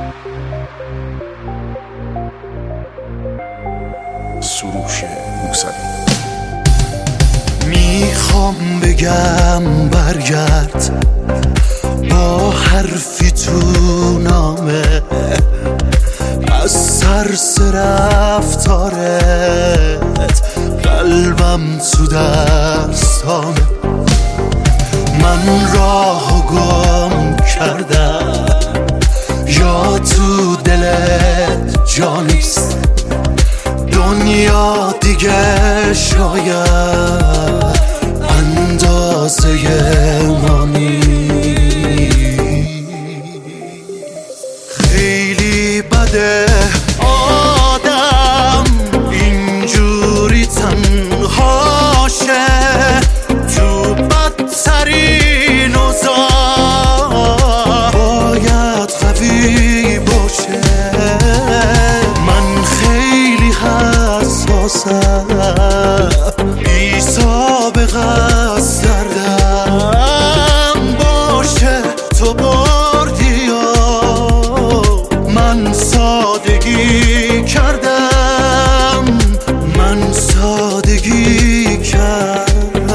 سروش موسوی. میخوام بگم برگرد با حرفی تو نامه، از سرس رفتارت قلبم تو دستانه. من راهو گم کردم یا تو دلت جا نیست، دنیا دیگه شاید اندازه ما نیست. خیلی بده آدم اینجوری تنهاشه تو بدترین اوضاع، باید قوی باشه. من خیلی حساسم، بی سابقه از دردم باشه تو بردی و من سادگی کردم، من سادگی کردم.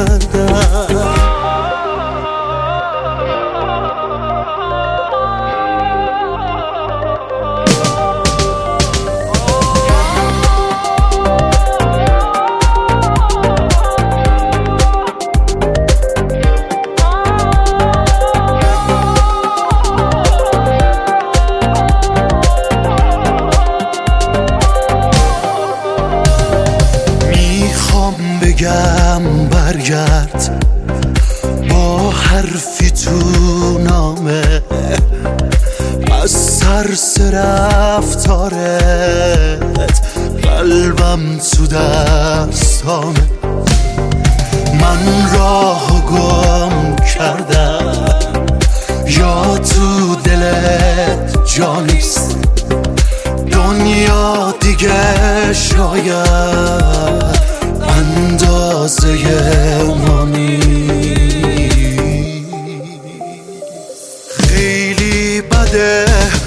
بگم برگرد با حرفی تو نامه، از سرس رفتارت قلبم تو دستانه. من راهو گم کردم یا تو دلت جا نیست، دنیا دیگه شاید اندازه ما نیست. خیلی بده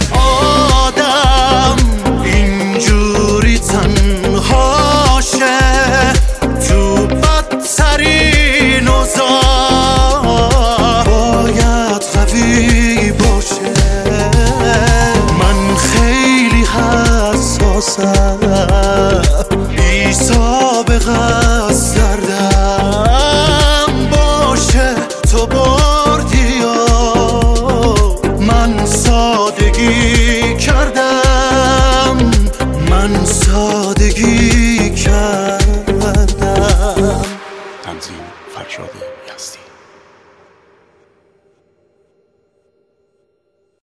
آدم اینجوری تنهاشه تو بدترین اوضاع، باید قوی باشه. من خیلی حساسم، بی سابقه از دردم باشه تو بردی و من سادگی کردم، من سادگی کردم. تنظیم فرشاد یزدی.